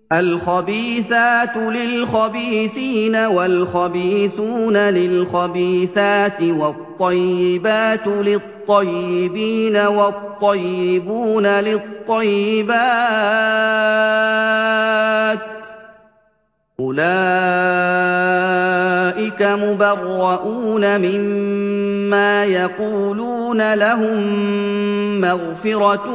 الْخَبِيثَاتُ لِلْخَبِيثِينَ وَالْخَبِيثُونَ لِلْخَبِيثَاتِ وَالطَّيِّبَاتُ لِلطَّيِّبِينَ وَالطَّيِّبُونَ لِلطَّيِّبَاتِ ۚ أُولَٰئِكَ مُبَرَّءُونَ مِمَّا يَقُولُونَ ۖ لَهُم مَّغْفِرَةٌ وَرِزْقٌ كَرِيمٌ.